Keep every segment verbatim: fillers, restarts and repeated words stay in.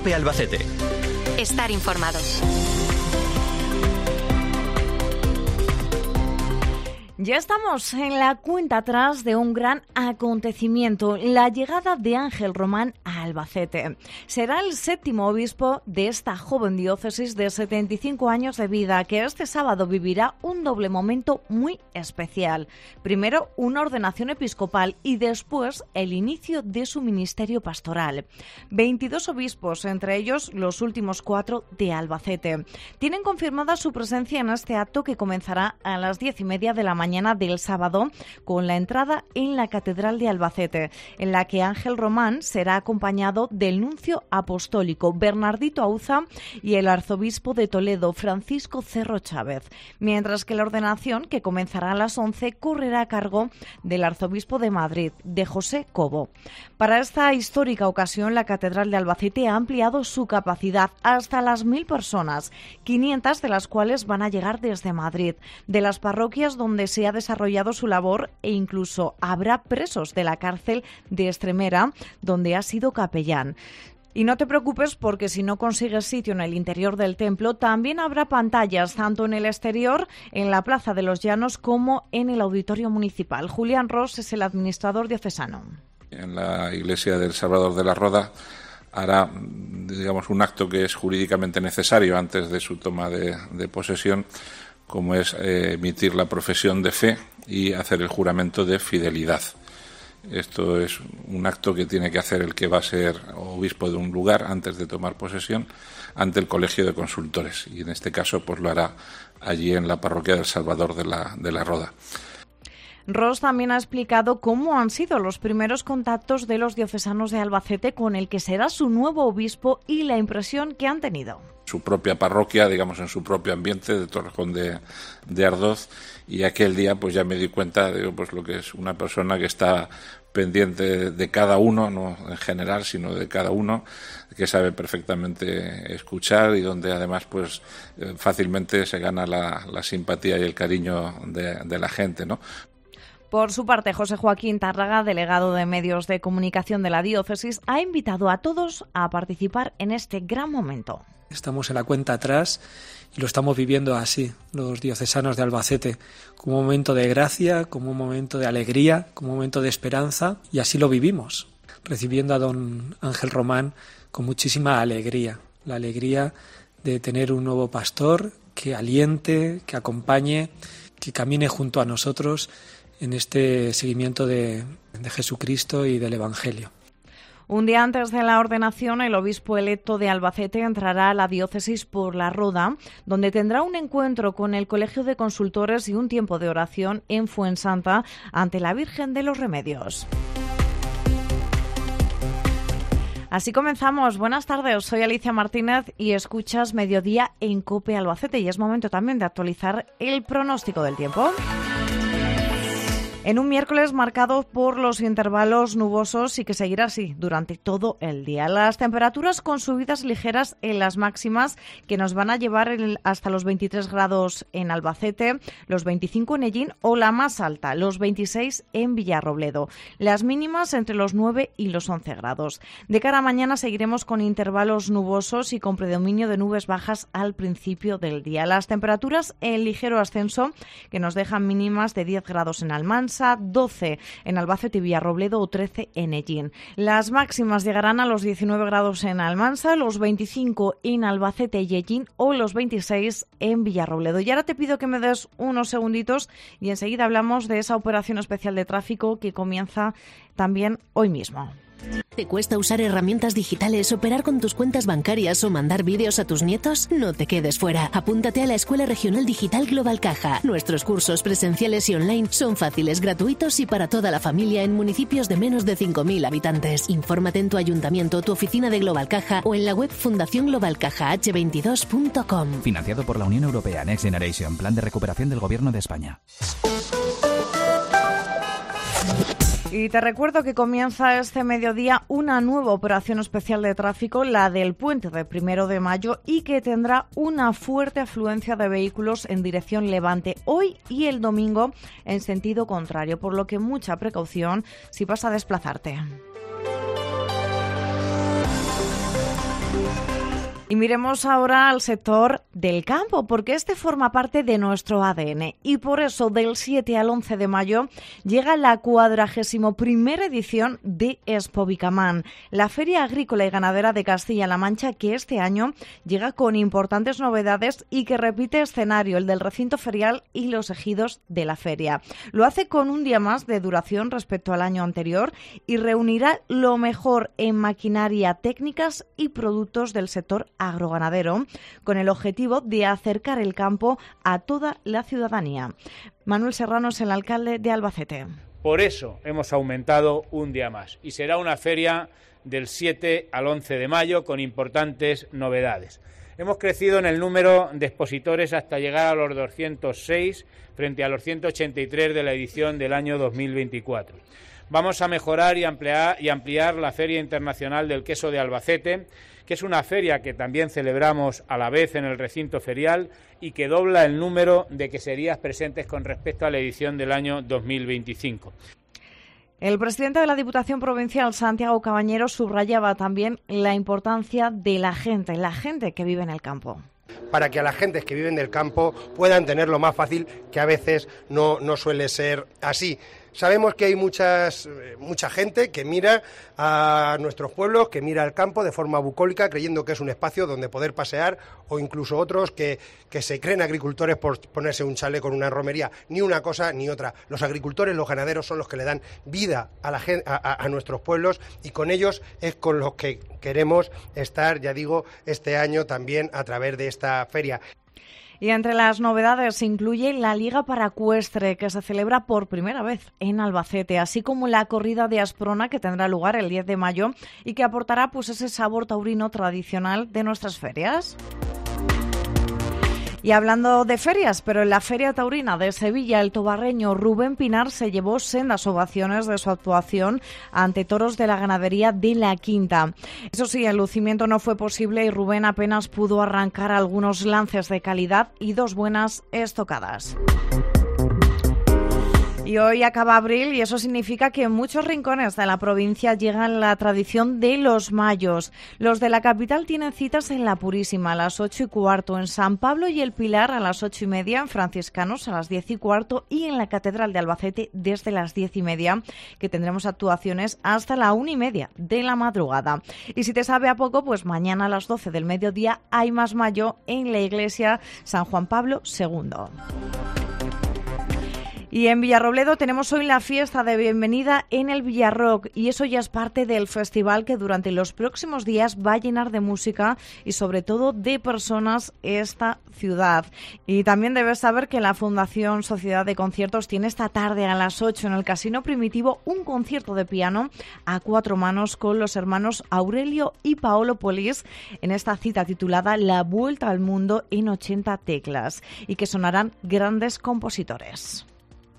COPE Albacete. Estar informados. Ya estamos en la cuenta atrás de un gran acontecimiento, la llegada de Ángel Román a Albacete. Será el séptimo obispo de esta joven diócesis de setenta y cinco años de vida, que este sábado vivirá un doble momento muy especial. Primero, una ordenación episcopal y después el inicio de su ministerio pastoral. veintidós obispos, entre ellos los últimos cuatro de Albacete, tienen confirmada su presencia en este acto que comenzará a las diez y media de la mañana mañana del sábado con la entrada en la Catedral de Albacete, en la que Ángel Román será acompañado del nuncio apostólico Bernardito Auza y el arzobispo de Toledo, Francisco Cerro Chávez, mientras que la ordenación, que comenzará a las once, correrá a cargo del arzobispo de Madrid, de José Cobo. Para esta histórica ocasión, la Catedral de Albacete ha ampliado su capacidad hasta las mil personas, quinientas de las cuales van a llegar desde Madrid, de las parroquias donde se ha desarrollado su labor, e incluso habrá presos de la cárcel de Estremera, donde ha sido capellán. Y no te preocupes, porque si no consigues sitio en el interior del templo, también habrá pantallas, tanto en el exterior, en la Plaza de los Llanos, como en el Auditorio Municipal. Julián Ros es el administrador diocesano. En la iglesia del Salvador de la Roda hará, digamos, un acto que es jurídicamente necesario antes de su toma de, de posesión, como es eh, emitir la profesión de fe y hacer el juramento de fidelidad. Esto es un acto que tiene que hacer el que va a ser obispo de un lugar antes de tomar posesión ante el Colegio de Consultores, y en este caso pues lo hará allí en la parroquia del Salvador de la, de la Roda. Ros también ha explicado cómo han sido los primeros contactos de los diocesanos de Albacete con el que será su nuevo obispo y la impresión que han tenido. Su propia parroquia, digamos, en su propio ambiente de Torrejón de, de Ardoz, y aquel día pues ya me di cuenta de pues lo que es una persona que está pendiente de cada uno, no en general, sino de cada uno, que sabe perfectamente escuchar y donde además pues fácilmente se gana la, la simpatía y el cariño de, de la gente, ¿no? Por su parte, José Joaquín Tárraga, delegado de Medios de Comunicación de la diócesis, ha invitado a todos a participar en este gran momento. Estamos en la cuenta atrás y lo estamos viviendo así, los diocesanos de Albacete, como un momento de gracia, como un momento de alegría, como un momento de esperanza, y así lo vivimos, recibiendo a don Ángel Román con muchísima alegría, la alegría de tener un nuevo pastor que aliente, que acompañe, que camine junto a nosotros en este seguimiento de, de Jesucristo y del Evangelio. Un día antes de la ordenación, el obispo electo de Albacete entrará a la diócesis por la Roda, donde tendrá un encuentro con el Colegio de Consultores y un tiempo de oración en Fuensanta ante la Virgen de los Remedios. Así comenzamos. Buenas tardes, soy Alicia Martínez y escuchas Mediodía en COPE Albacete, y es momento también de actualizar el pronóstico del tiempo. En un miércoles marcado por los intervalos nubosos y que seguirá así durante todo el día. Las temperaturas con subidas ligeras en las máximas que nos van a llevar el, hasta los veintitrés grados en Albacete, los veinticinco en Ellín o la más alta, los veintiséis en Villarrobledo. Las mínimas entre los nueve y los once grados. De cara a mañana seguiremos con intervalos nubosos y con predominio de nubes bajas al principio del día. Las temperaturas en ligero ascenso que nos dejan mínimas de diez grados en Almansa, doce en Albacete y Villarrobledo o trece en Ellín. Las máximas llegarán a los diecinueve grados en Almansa, los veinticinco en Albacete y Ellín o los veintiséis en Villarrobledo. Y ahora te pido que me des unos segunditos y enseguida hablamos de esa operación especial de tráfico que comienza también hoy mismo. ¿Te cuesta usar herramientas digitales, operar con tus cuentas bancarias o mandar vídeos a tus nietos? No te quedes fuera. Apúntate a la Escuela Regional Digital Global Caja. Nuestros cursos presenciales y online son fáciles, gratuitos y para toda la familia en municipios de menos de cinco mil habitantes. Infórmate en tu ayuntamiento, tu oficina de Global Caja o en la web fundación global caja hache veintidós punto com. Financiado por la Unión Europea Next Generation, Plan de Recuperación del Gobierno de España. Y te recuerdo que comienza este mediodía una nueva operación especial de tráfico, la del puente de primero de mayo, y que tendrá una fuerte afluencia de vehículos en dirección levante hoy y el domingo en sentido contrario, por lo que mucha precaución si vas a desplazarte. Y miremos ahora al sector del campo, porque este forma parte de nuestro A D N. Y por eso, del siete al once de mayo, llega la cuadragésimo primera edición de Expobicamán, la Feria Agrícola y Ganadera de Castilla-La Mancha, que este año llega con importantes novedades y que repite escenario, el del recinto ferial y los ejidos de la feria. Lo hace con un día más de duración respecto al año anterior y reunirá lo mejor en maquinaria, técnicas y productos del sector agroganadero, con el objetivo de acercar el campo a toda la ciudadanía. Manuel Serrano es el alcalde de Albacete. Por eso hemos aumentado un día más y será una feria del siete al once de mayo con importantes novedades. Hemos crecido en el número de expositores hasta llegar a los doscientos seis frente a los ciento ochenta y tres de la edición del año dos mil veinticuatro. Vamos a mejorar y ampliar, y ampliar la Feria Internacional del Queso de Albacete, que es una feria que también celebramos a la vez en el recinto ferial y que dobla el número de queserías presentes con respecto a la edición del año dos mil veinticinco. El presidente de la Diputación Provincial, Santiago Cabañero, subrayaba también la importancia de la gente, la gente que vive en el campo. Para que a las gentes que viven del campo puedan tenerlo más fácil, que a veces no, no suele ser así. Sabemos que hay muchas, mucha gente que mira a nuestros pueblos, que mira al campo de forma bucólica, creyendo que es un espacio donde poder pasear, o incluso otros que, que se creen agricultores por ponerse un chale con una romería. Ni una cosa ni otra. Los agricultores, los ganaderos son los que le dan vida a, la gente, a, a nuestros pueblos, y con ellos es con los que queremos estar, ya digo, este año también a través de esta feria. Y entre las novedades se incluye la Liga Paracuestre, que se celebra por primera vez en Albacete, así como la corrida de Asprona, que tendrá lugar el diez de mayo y que aportará pues ese sabor taurino tradicional de nuestras ferias. Y hablando de ferias, pero en la Feria Taurina de Sevilla, el tobarreño Rubén Pinar se llevó sendas ovaciones de su actuación ante toros de la ganadería de La Quinta. Eso sí, el lucimiento no fue posible y Rubén apenas pudo arrancar algunos lances de calidad y dos buenas estocadas. Y hoy acaba abril y eso significa que en muchos rincones de la provincia llega la tradición de los mayos. Los de la capital tienen citas en La Purísima a las ocho y cuarto, en San Pablo y el Pilar a las ocho y media, en Franciscanos a las diez y cuarto y en la Catedral de Albacete desde las diez y media, que tendremos actuaciones hasta la una y media de la madrugada. Y si te sabe a poco, pues mañana a las doce del mediodía hay más mayo en la iglesia San Juan Pablo segundo. Y en Villarrobledo tenemos hoy la fiesta de bienvenida en el Villarrock y eso ya es parte del festival que durante los próximos días va a llenar de música y sobre todo de personas esta ciudad. Y también debes saber que la Fundación Sociedad de Conciertos tiene esta tarde a las ocho en el Casino Primitivo un concierto de piano a cuatro manos con los hermanos Aurelio y Paolo Polis en esta cita titulada La Vuelta al Mundo en ochenta teclas y que sonarán grandes compositores.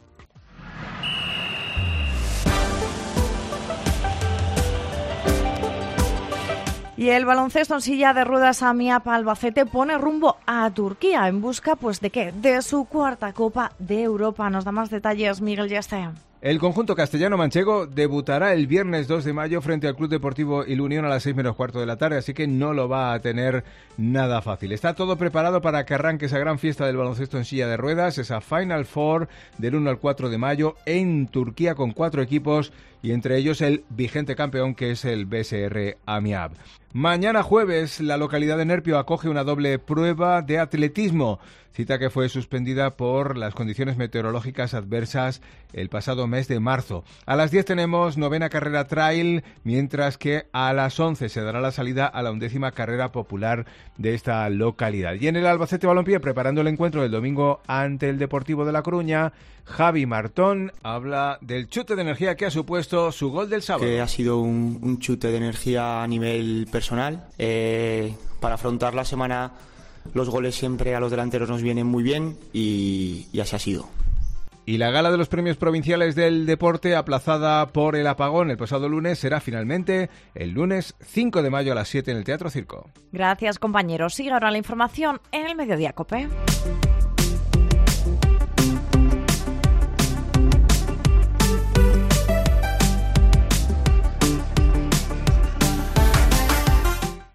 Y el baloncesto en silla de ruedas AMIAP Albacete pone rumbo a Turquía en busca, pues, ¿de qué? De su cuarta Copa de Europa. Nos da más detalles Miguel Yeste. El conjunto castellano-manchego debutará el viernes dos de mayo frente al Club Deportivo Ilunión a las seis menos cuarto de la tarde, así que no lo va a tener nada fácil. Está todo preparado para que arranque esa gran fiesta del baloncesto en silla de ruedas, esa Final Four del uno al cuatro de mayo en Turquía con cuatro equipos y entre ellos el vigente campeón que es el B S R AMIAB. Mañana jueves la localidad de Nerpio acoge una doble prueba de atletismo, cita que fue suspendida por las condiciones meteorológicas adversas el pasado mes de marzo. A las diez tenemos novena carrera trail, mientras que a las once se dará la salida a la undécima carrera popular de esta localidad. Y en el Albacete Balompié, preparando el encuentro del domingo ante el Deportivo de La Coruña, Javi Martón habla del chute de energía que ha supuesto su gol del sábado. Que ha sido un, un chute de energía a nivel personal. Eh, para afrontar la semana, los goles siempre a los delanteros nos vienen muy bien y, y así ha sido. Y la gala de los premios provinciales del deporte, aplazada por el apagón el pasado lunes, será finalmente el lunes cinco de mayo a las siete en el Teatro Circo. Gracias, compañeros. Sigue ahora la información en el Mediodía COPE.